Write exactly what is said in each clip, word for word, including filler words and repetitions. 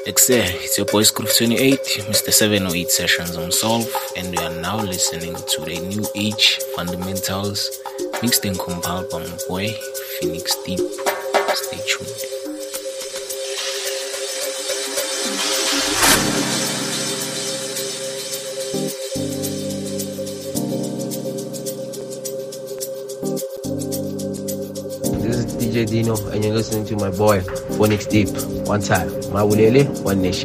It's your boy Groove twenty-eight, Mister seven oh eight Sessions on Solve, and we are now listening to the New Age Fundamentals mixed and compiled by my boy Phoenix Deep. Stay tuned. This is D J Dino, and you're listening to my boy Phoenix Deep. One time, Mawulele, one nation.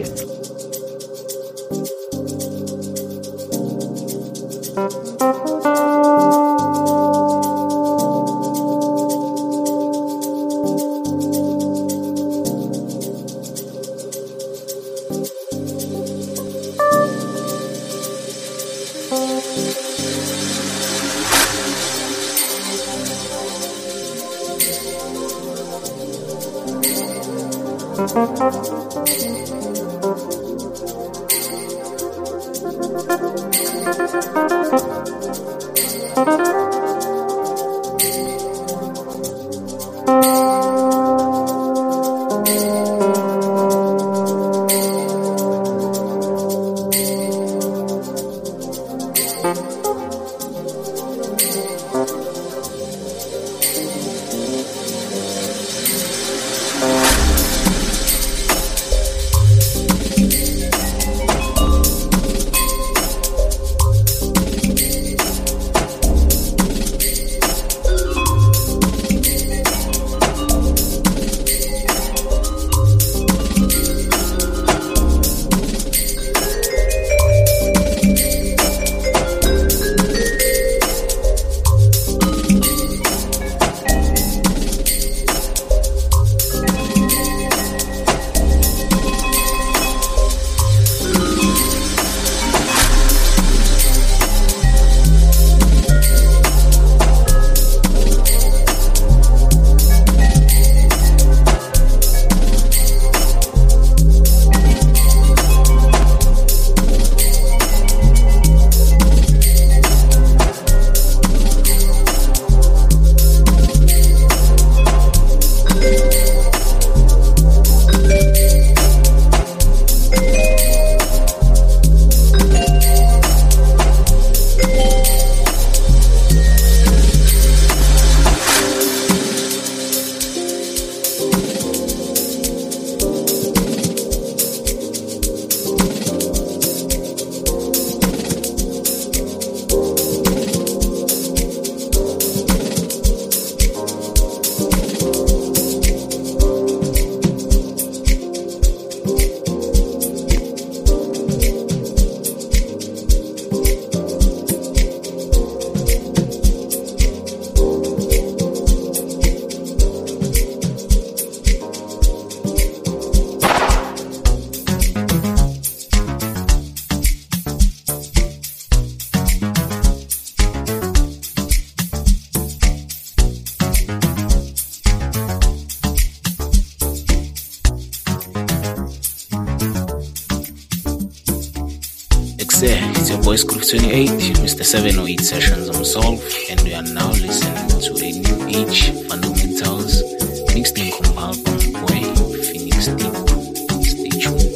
It's your boy Groove twenty-eight, Mister seven oh eight Sessions on Solve, and we are now listening to the New Age Fundamentals mixed and compiled by my boy Phoenix Deep. Stay tuned.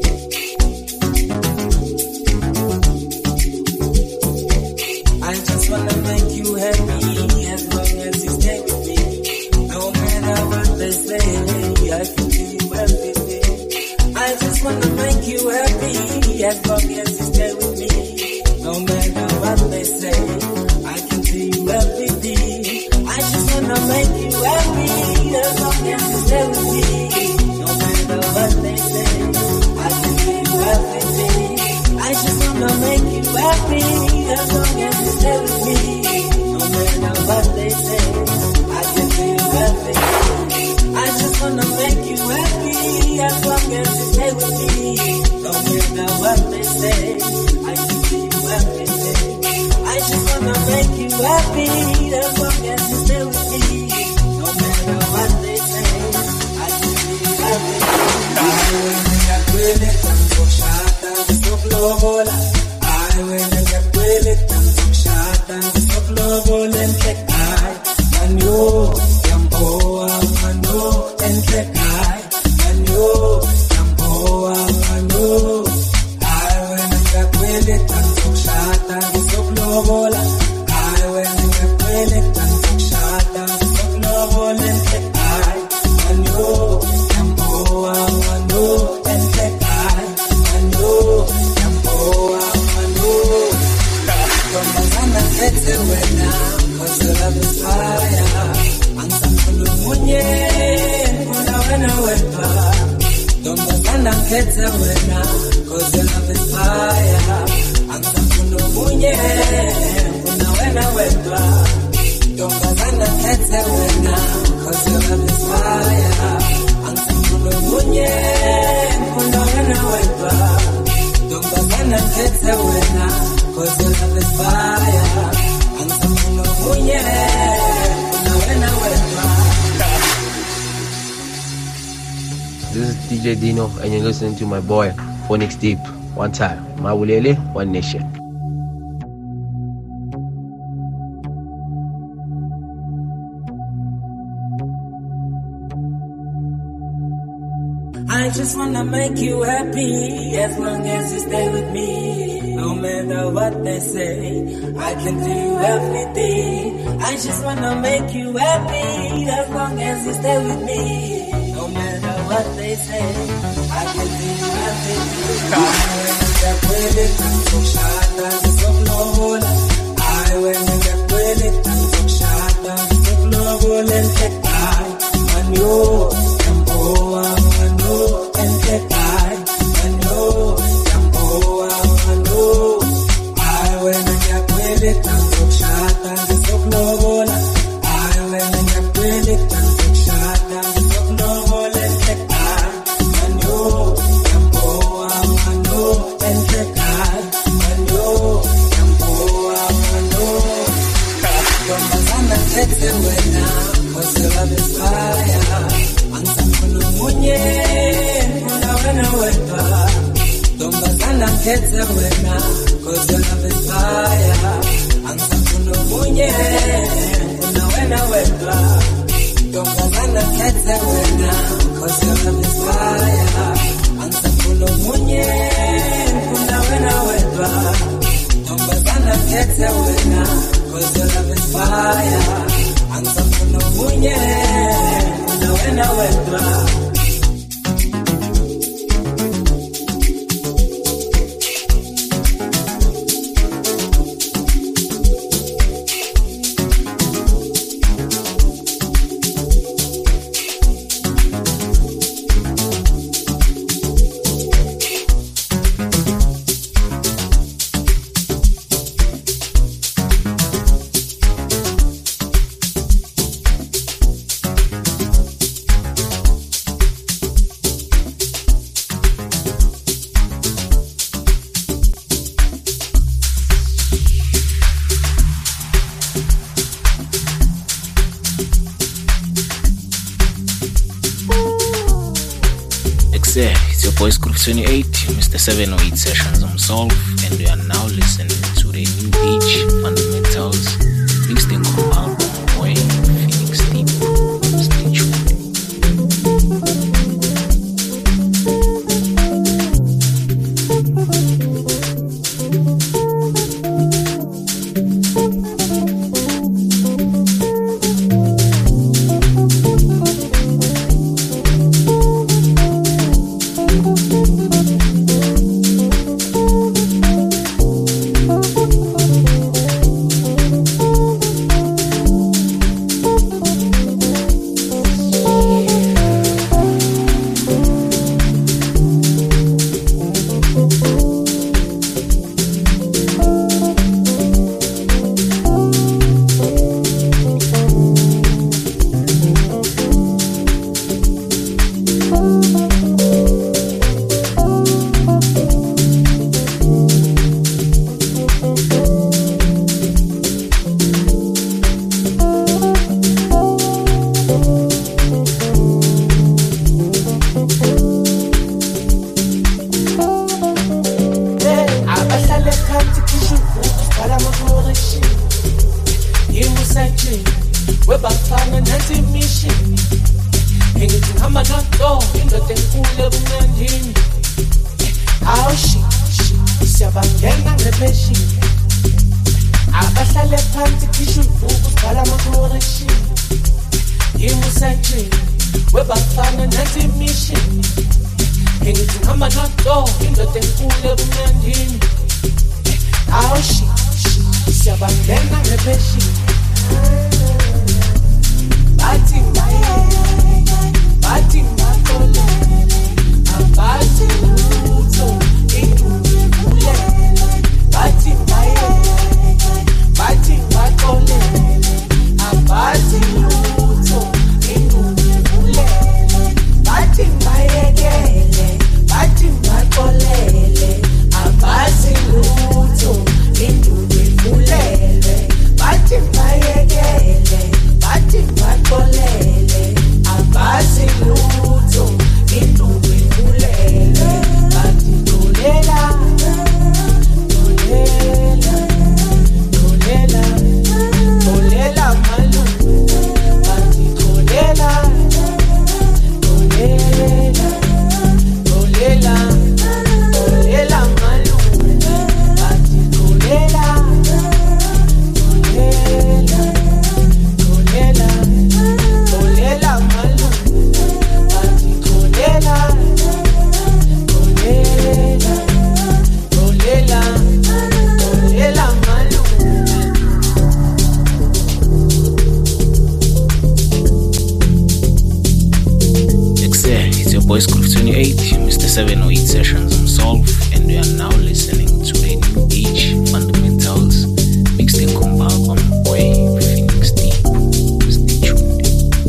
I just wanna make you happy as long as you stay with me. No matter what they say, I can give you everything. I just wanna make you happy as long as you stay with me. No matter what they say, I can see you every day. I just wanna make you happy as long as you stay with me. No matter what they say, I can see you every day. I just wanna make you happy as long as you stay with me. No matter what they say, I can see you every day. I just wanna make you happy as long as you stay with me. No matter what they say, I can see you every day. I just wanna make you happy as long as you stay with me. No matter what they say, I can see you every day. I will it and so short and so global. I will it and so short and so global and take I man yo yampoa man yo and take I man yo yampoa wedwa. Ntombazana ngikhethe wena, cause your love is fire. Angisafuna omunye, ngifuna wena wedwa. Ntombazana ngikhethe wena, cause your love is fire. Angisafuna omunye, ngifuna wena wedwa. Ntombazana ngikhethe wena, cause your love is fire. Angisafuna omunye, ngifuna wena wedwa. This is D J Dino, and you're listening to my boy, Phoenix Deep. One time. Mawulele, one nation. I just wanna make you happy as long as you stay with me. No matter what they say, I can do everything. I just wanna make you happy as long as you stay with me. No matter what they say, I can do everything. I when I get it, I'm so shot, I'm so global. I when I get it, I'm so shot, I'm so global. And I, man, you, I'm oh, I'm and that I, I know, I'm oh, I know. I when I get with it, I'm so shot, I'm so global. I when I get with it, I'm so shot, I'm so global. And that I, I know, I'm oh, I know. And that I, I know, I'm oh, I know. Ntombazana ngikhethe wena, cause your love is fire. Angisafuna omunye, ngifuna wena wedwa. Ntombazana ngikhethe wena, cause your love is fire. Angisafuna omunye, ngifuna wena wedwa. Ntombazana ngikhethe wena, cause your love is fire. Angisafuna omunye, ngifuna wena wedwa. Ntombazana ngikhethe wena, cause your love is fire. Angisafuna omunye, ngifuna wena wedwa. It's your boy Groove twenty-eight, Mister seven oh eight Sessions himself, and we are now listening to the new age fundamentals mixed in album boy Phoenix Deep. Stay tuned. webafana nansi mission engithi ngihamba nodo indoda enkulu ebumnandini awushi siyabangena ngepheshini abahlale phansi khisha uvuku sibhala ama-correction yimusajini webafana nansi mission engithi ngihamba nodo indoda enkulu ebumnandini awushi siyabangena ngepheshini Bati, bati, bathi ngixolele abazi lutho induku ivulele bathi ngayeke bathi ngixolele abazi lutho induku ivulele bathi ngayekele bathi ngixolele abazi lutho induku ivulele bathi ngayekele bathi ngixolele abazi lutho induku ivulele bathi xolela xolela xolela xolela malume bathi xolela xolela xolela xolela malume bathi xolela xolela xolela xolela malume bathi xolela xolela xolela xolela malume. It's your boy Groove twenty-eight, Mister seven oh eight Sessions himself, and we are now listening to the new age fundamentals mixed in compiled on my boy Phoenix Deep. Stay tuned.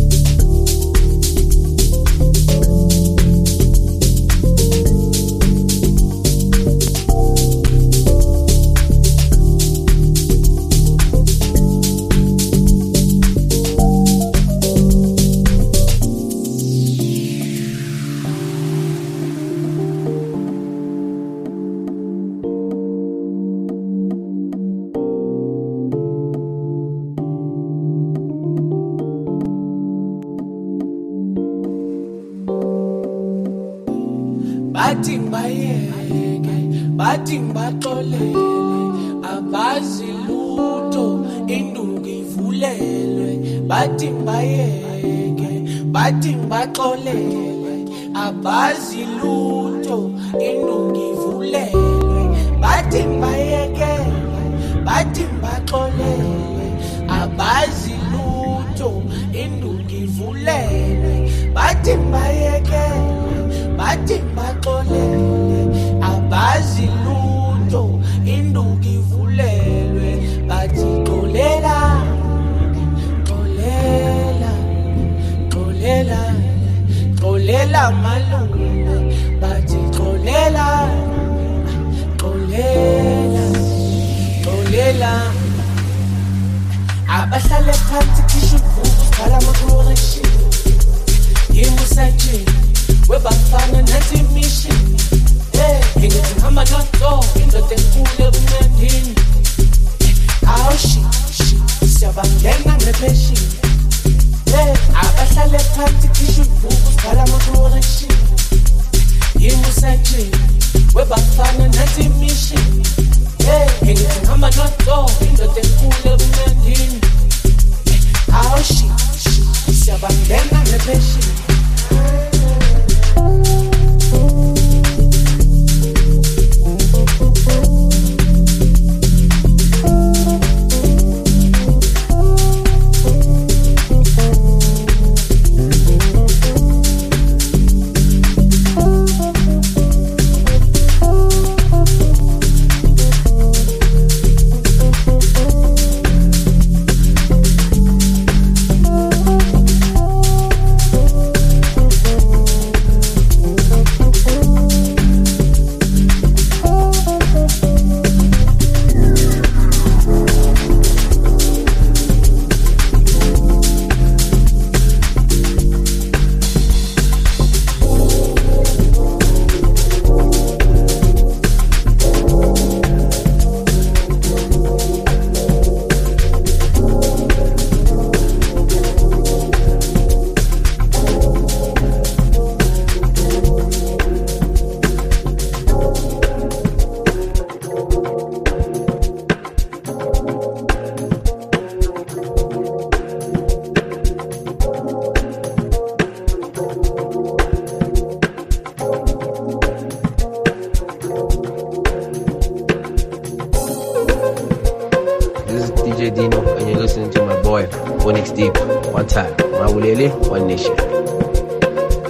Bathi ngayeke bathi ngixolele abazi lutho induku ivulele bathi ngayeke bathi ngixolele abazi lutho induku ivulele bathi ngayeke bathi ngixolele abazi lutho induku ivulele bathi ngayeke bathi ngixolele abazi lutho induku ivulelwe bathi xolela xolela xolela xolela malume bathi xolela xolela xolela abahlale phansi kisho ibhuku sikhala ama-correction yimusajini webafana nathi mission hey ngithi ngihamba noto indoda enkulu ebumnandini awu shit shit siyabangena ngepheshini hey abahlale phansi kisho ibhuku sikhala ama-correction yimusajini webafana nathi mission hey ngithi ngihamba noto indoda enkulu ebumnandini awu shit shit siyabangena ngepheshini. Dino, and you're listening to my boy, Phoenix Deep. One time. Mawulele, one nation.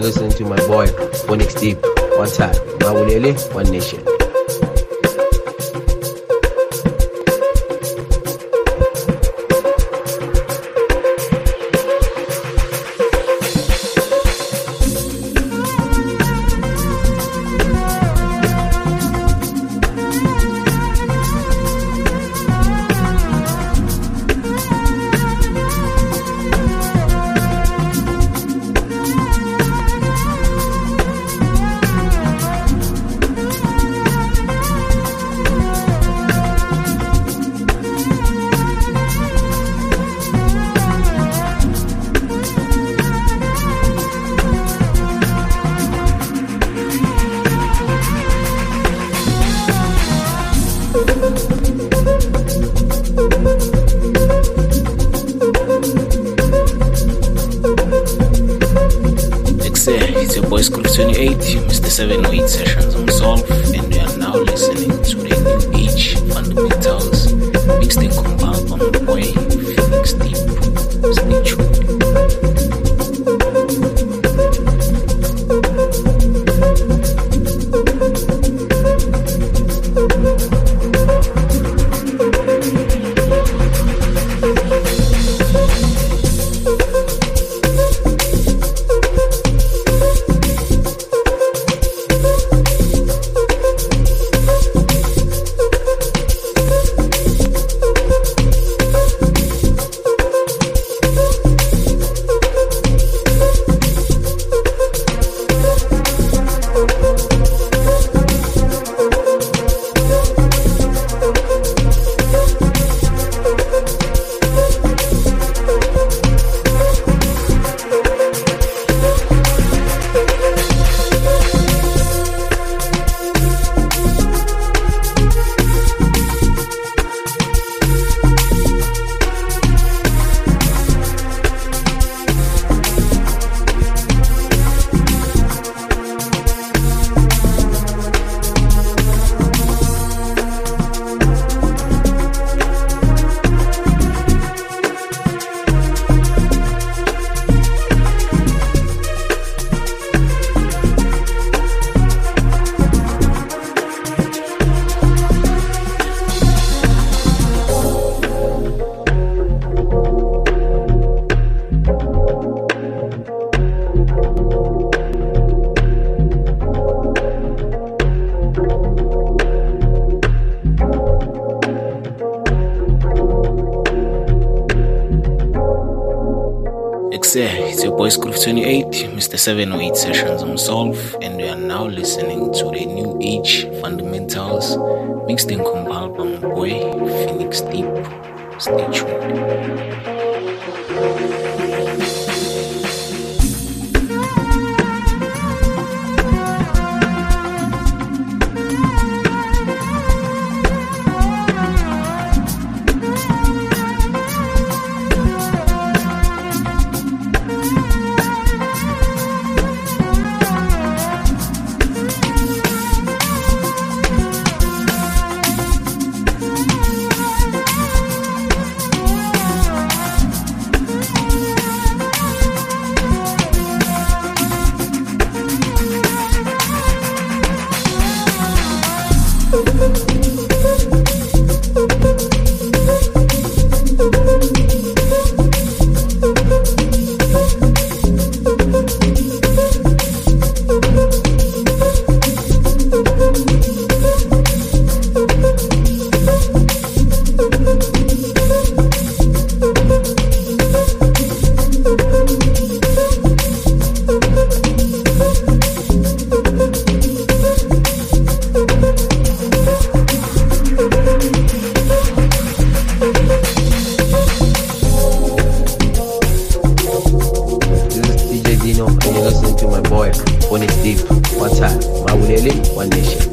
you're listening to my boy, Phoenix Deep. One time, Mawulele, one nation. It's your boy Scrooge twenty-eight, Mister seven oh eight Sessions on Solve, and we are now listening to the New Age Fundamentals mixed in compiled by my boy Phoenix Deep. Stay tuned. It's your boy Scrooge twenty-eight, Mister seven oh eight Sessions on Solve, and we are now listening to the New Age Fundamentals mixed and compiled by my boy Phoenix Deep. Stay tuned. One nation.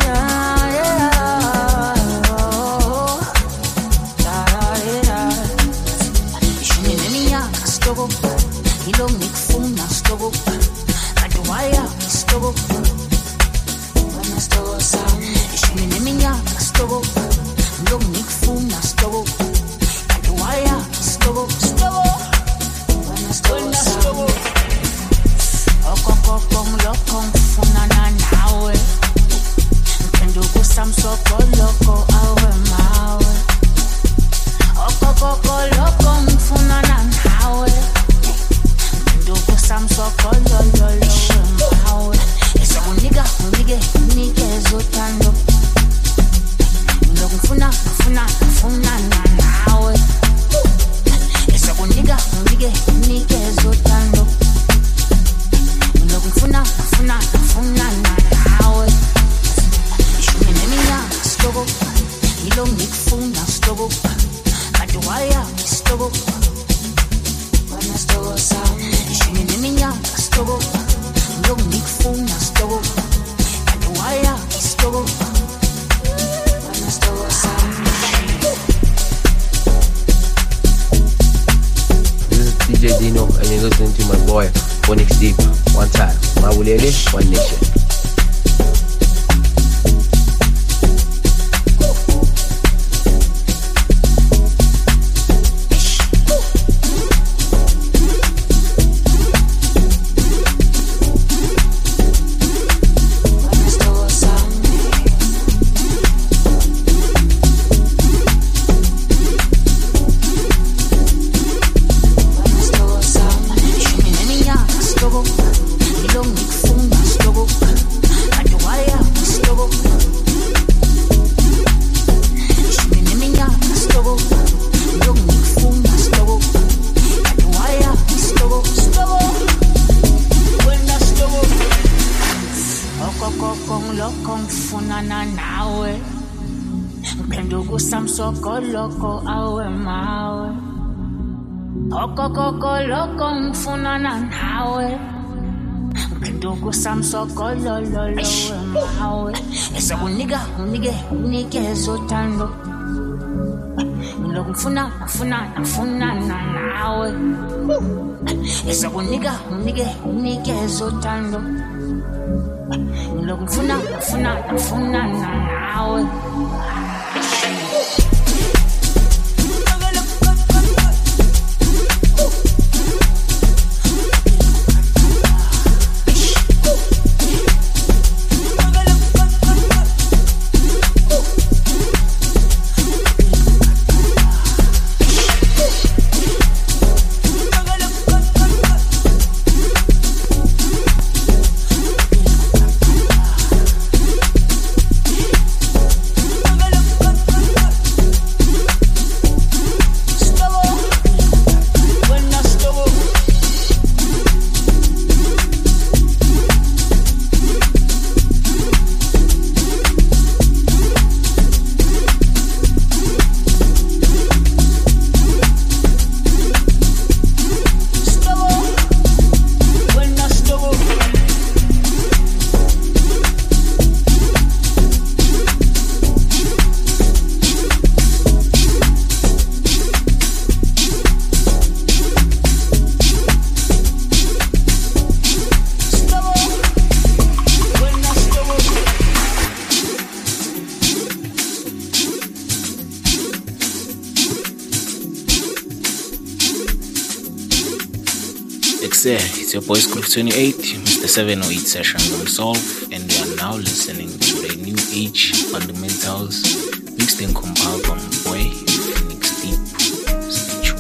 It's your boy Groove twenty-eight, Mister seven oh eight Sessions on Solve, and you are now listening to the New Age Fundamentals mixed and compiled from Boy Phoenix Deep. Stay tuned.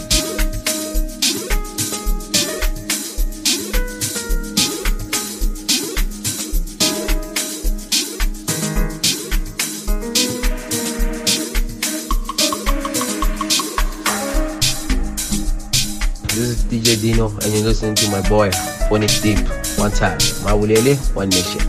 This is D J Dino, and you're listening to my boy, Phoenix Deep. One time, Mawulele, one nation.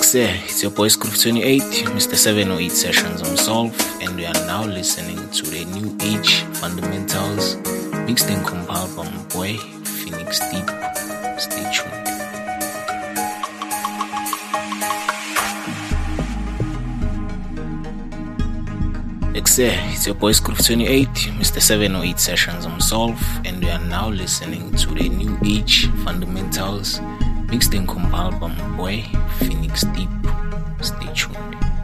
Excel, it's your boy Groove twenty-eight, Mister seven oh eight Sessions himself, and we are now listening to the New Age Fundamentals, mixed and compiled by my boy Phoenix Deep. Stay tuned. Excel, it's your boy Groove twenty-eight, Mister seven oh eight Sessions himself, and we are now listening to the New Age Fundamentals, mixed and compiled by my boy Phoenix Deep. Stay tuned.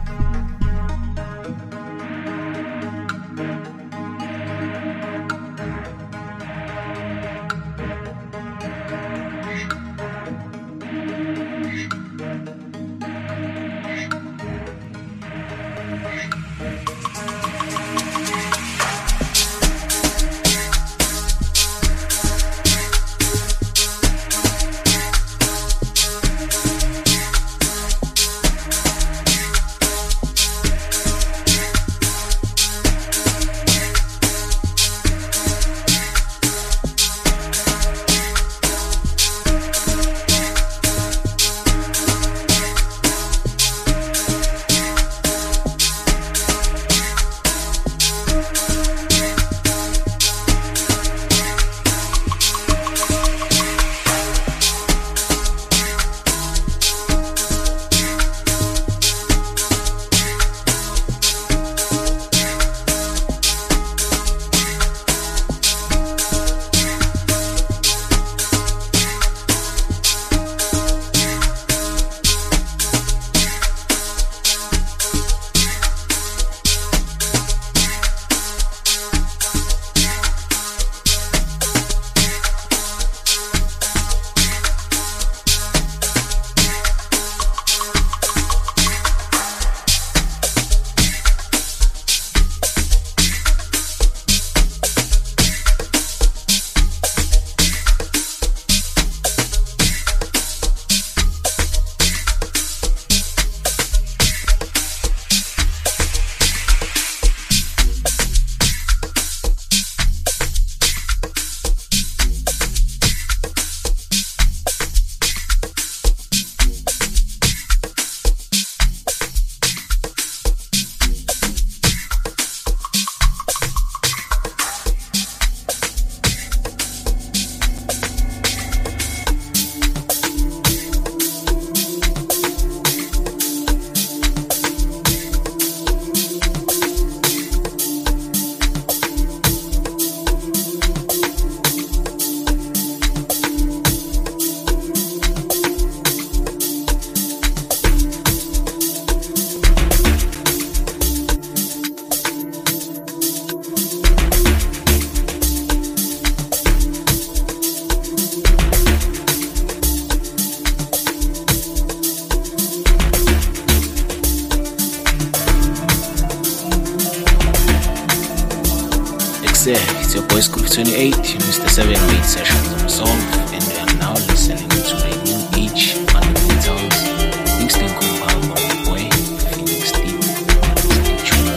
It's your boy Groove twenty-eight, Mister seven oh eight Sessions himself, and we are now listening to the New Age Fundamentals, mixed and compiled by my boy Phoenix Deep. Stay tuned.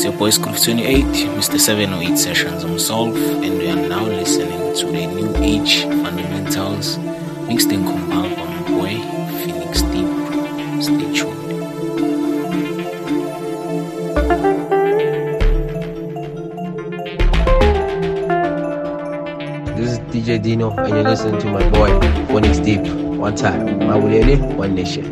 your boy Groove twenty-eight, Mister seven oh eight Sessions himself, and we are now listening to the New Age Fundamentals mixed in compiled by my boy Phoenix Deep. Stay tuned. This is D J Dino, and you're listening to my boy Phoenix Deep. One time, Mawulele, one nation.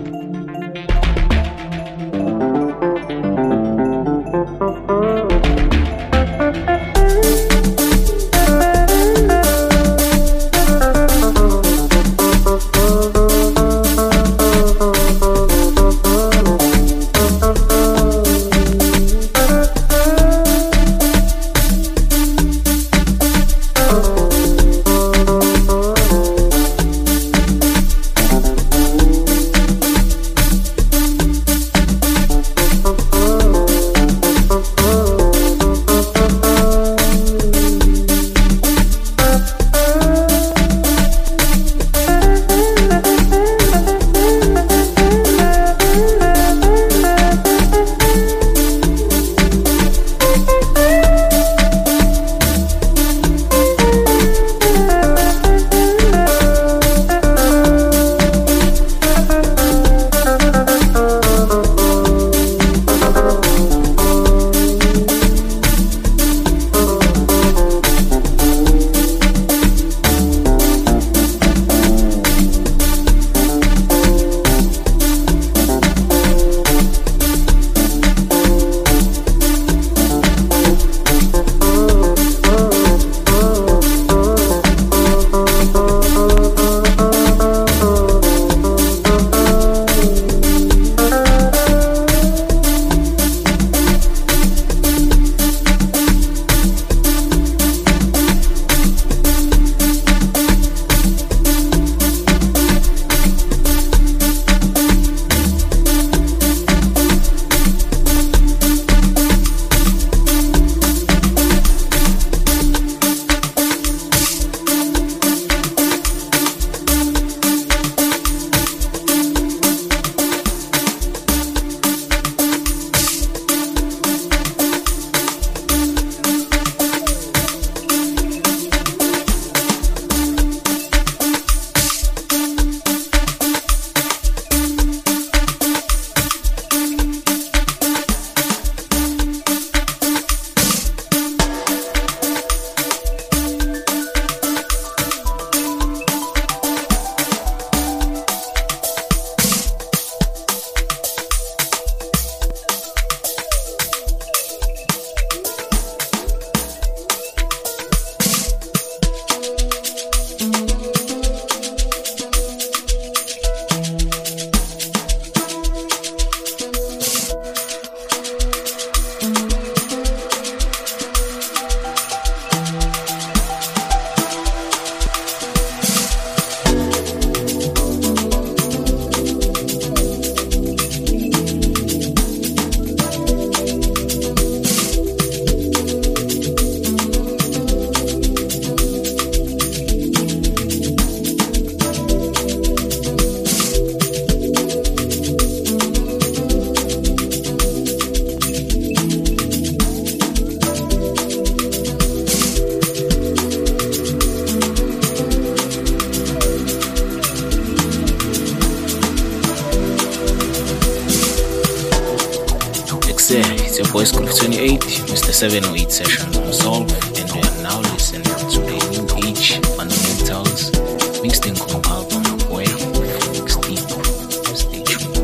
It's your boy Groove twenty-eight, Mister seven oh eight Sessions himself, and we are now listening to the New Age Fundamentals mixed in compiled by my boy Phoenix Deep. Stay tuned.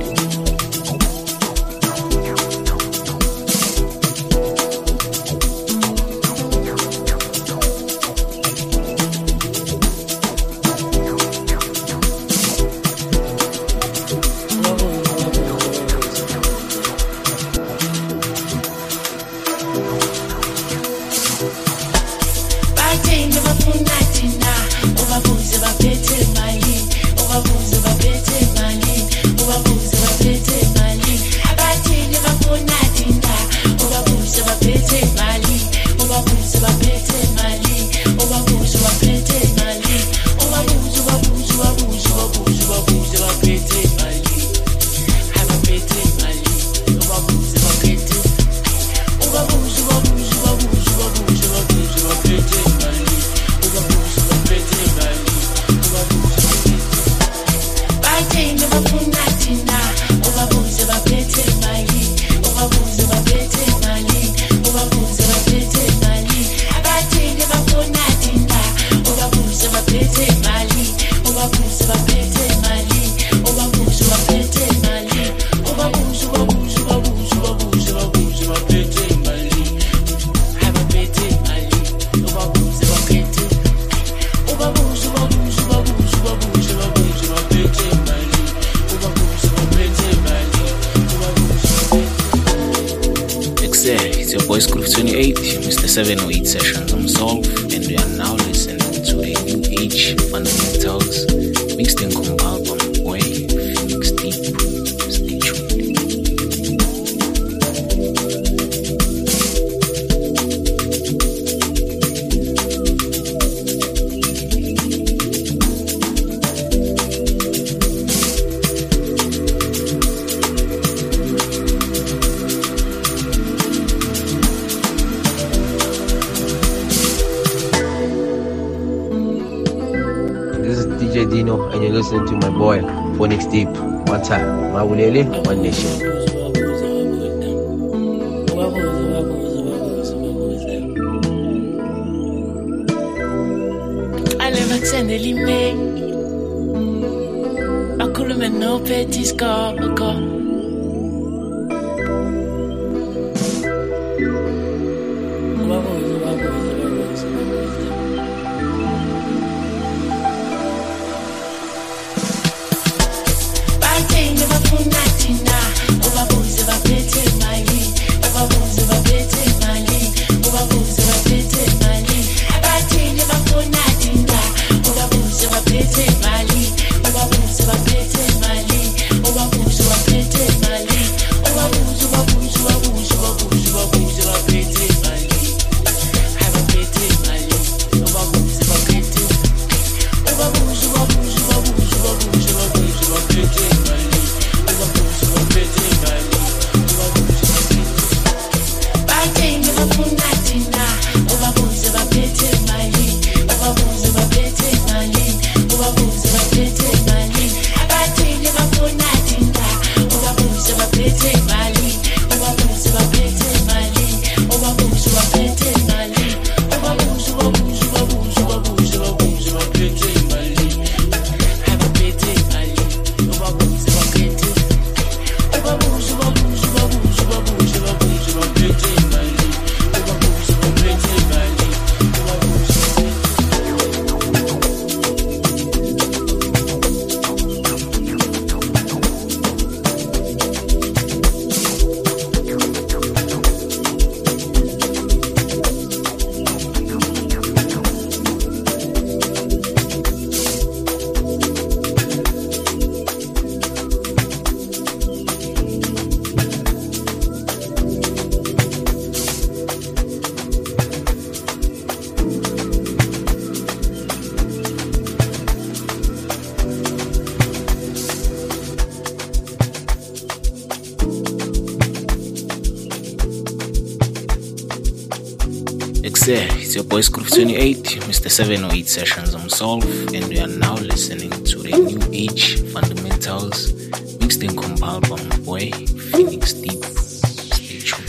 seven oh eight Sessions. I'm Solve, and we are now listening to a New Age Fundamentals mixed in comp album Boy Phoenix Deep. Stay tuned. D J Dino, and you're listening to my boy Phoenix Deep. One time, Mawulele, one nation. I never send a email. I could have no petty scar. It's your boy Groove twenty-eight, Mister seven oh eight Sessions. I'm Solve, and we are now listening to the New Age Fundamentals mixed in comp album Boy Phoenix Deep. Stay tuned.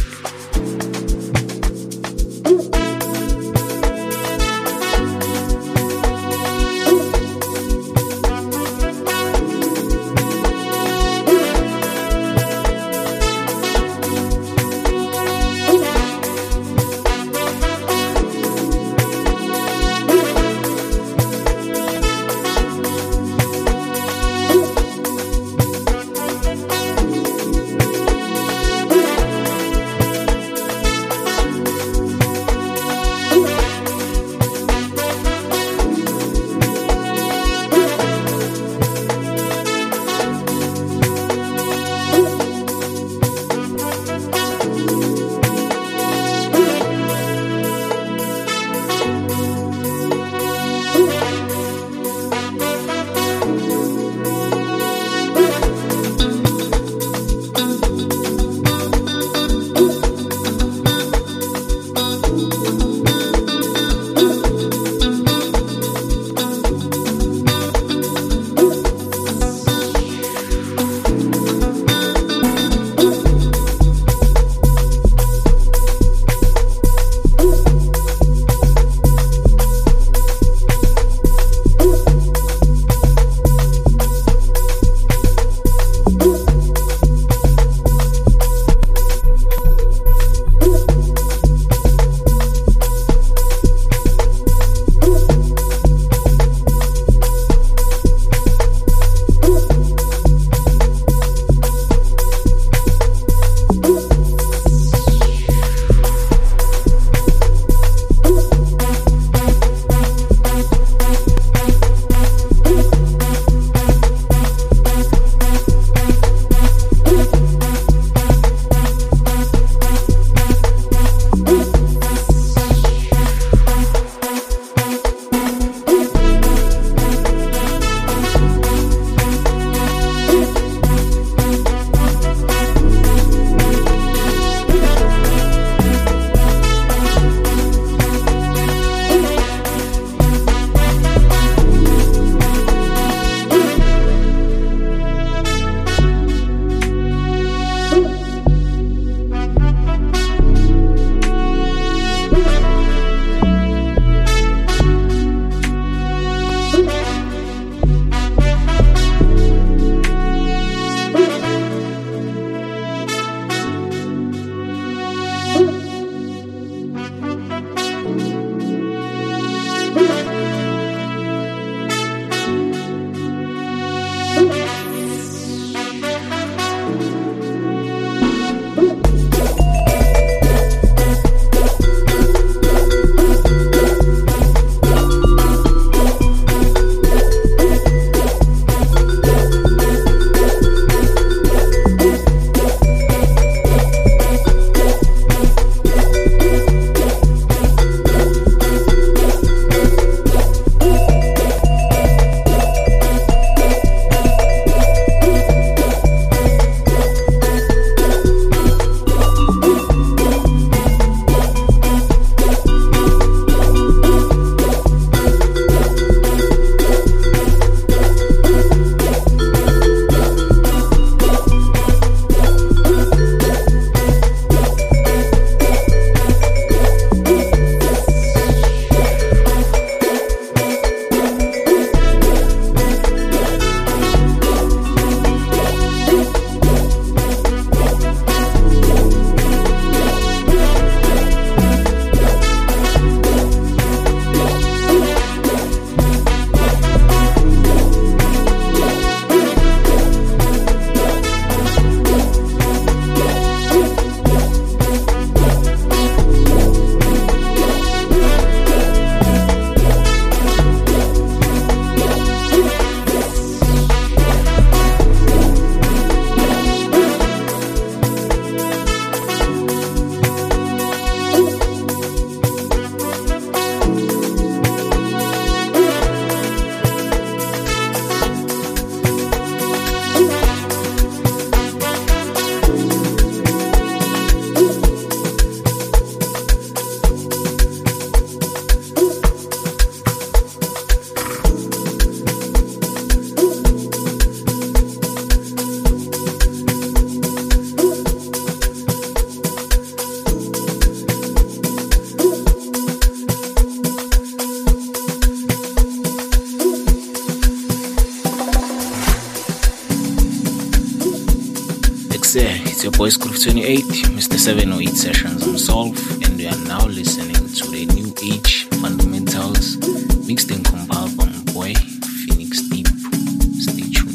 it's your boys Groove twenty-eight, Mister seven oh eight Sessions. I'm Solve, and we are now listening to the New Age Fundamentals mixed and compiled by my boy Phoenix Deep. Stay tuned.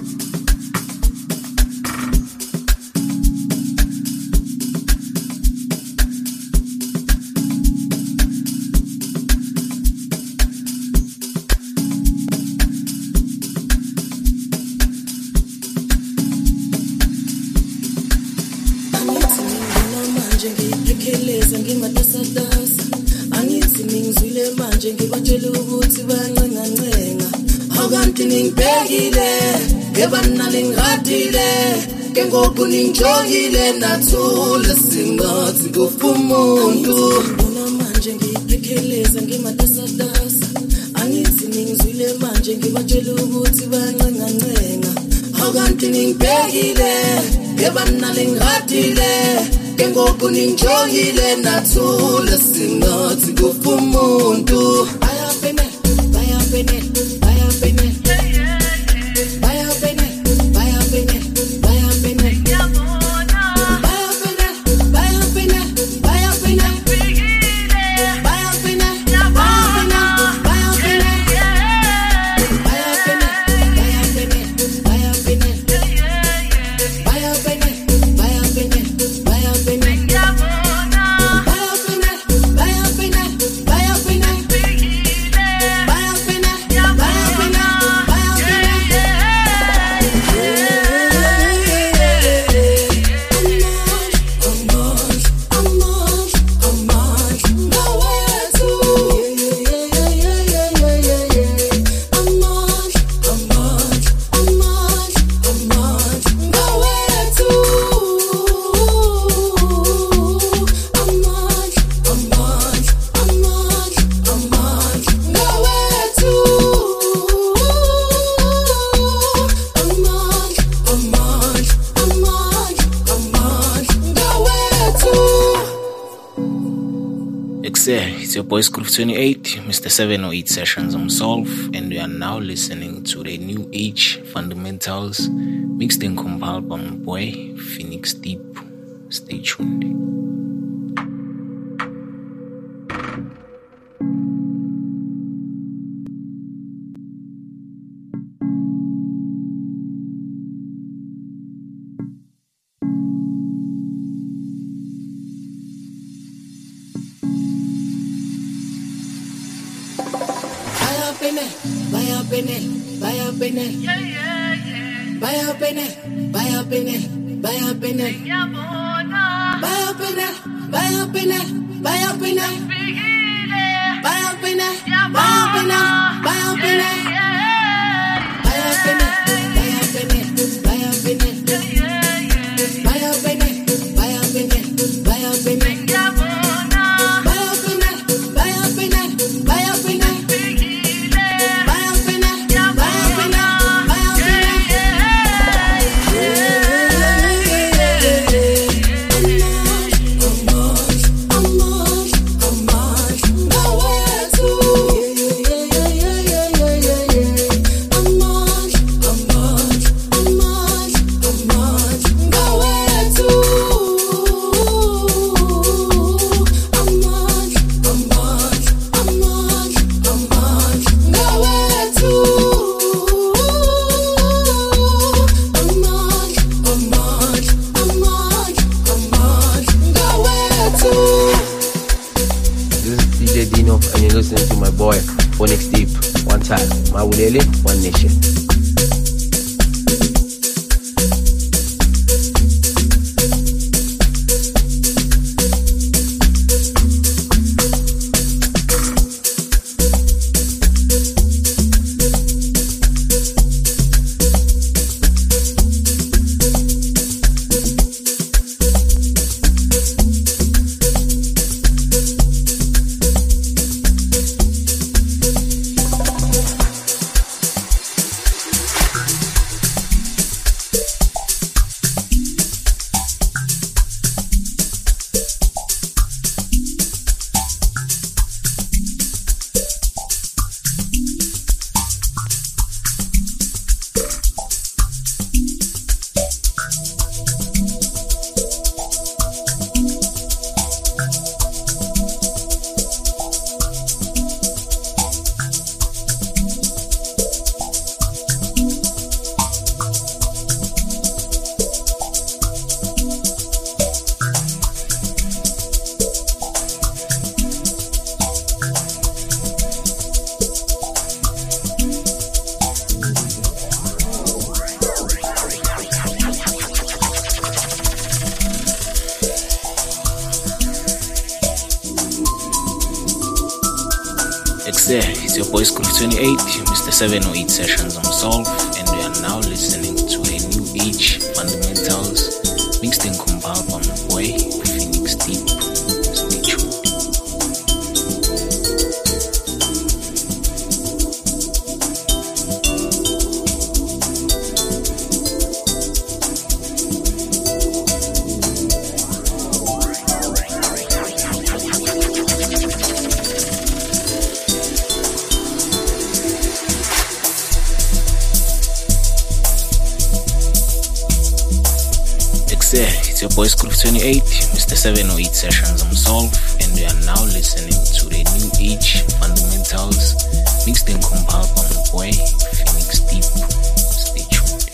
Angithi ngizwile manje ngibatshela ukuthi bancengancenga akanti ngibhekile ngebanali ngadile ke ngoku ningijongile nathule singathi kufumuntu ngibona manje ngiyiphekeleza ngimatasatasa angithi ngizwile manje ngibatshela ukuthi bancengancenga akanti ngibhekile ngebanali ngadile ke ngoku ningijongile nathule singathi kufumuntu bayabene bayabene bayabene bayabene bayabene bayabene yabona bayabene bayabene bayabene bayabene bayabene bayabene bayabene bayabene bayabene bayabene bayabene It's your boys Groove twenty-eight, Mister seven oh eight Sessions. I'm Solve, and we are now listening to the New Age Fundamentals mixed and compiled by my boy Phoenix Deep. Stay tuned. Bayabene, bayabene, bayabene, bayabene, bayabene, bayabene, bayabene, bayabene, bayabene, bayabene, bayabene, bayabene, bayabene, bayabene, bayabene, bayabene, bayabene. Phoenix Deep, one time. Mawulele, one nation. It's your boy Groove twenty-eight, Mister seven oh eight Sessions on Solve, and we are now listening to a new age fundamentals mixed in compiled by my boy Phoenix Deep. Stay tuned. It's your boy Groove twenty-eight, Mister seven oh eight Sessions on Solve, and we are now listening to the new age fundamentals mixed and compiled by my boy Phoenix Deep. Stay tuned.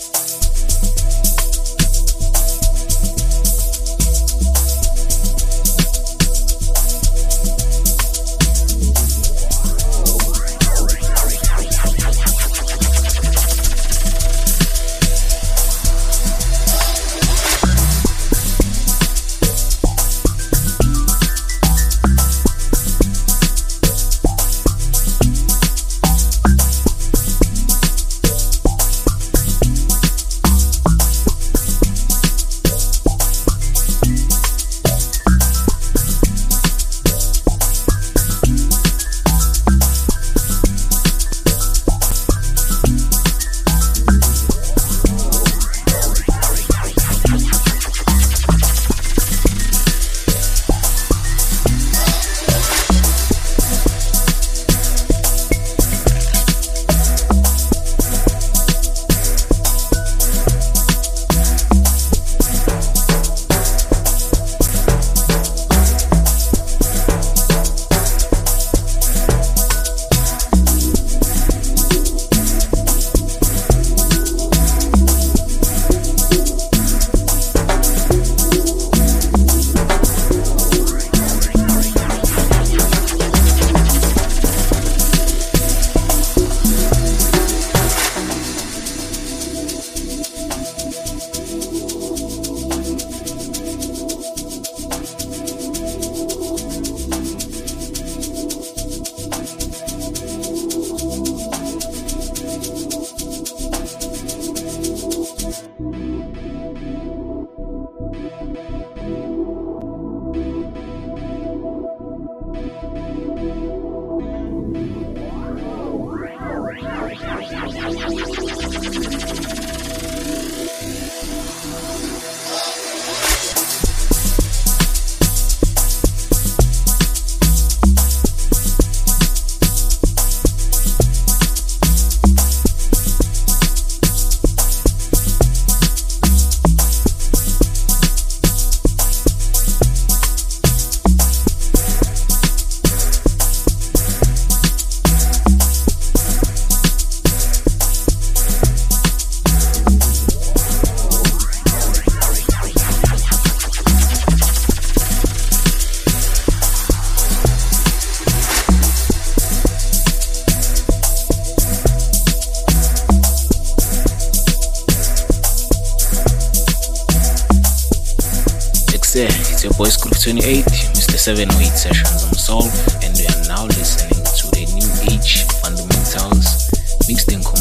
It's your boy Groove twenty-eight, Mister seven oh eight Sessions on Solve, and we are now listening to the new age fundamentals mixed in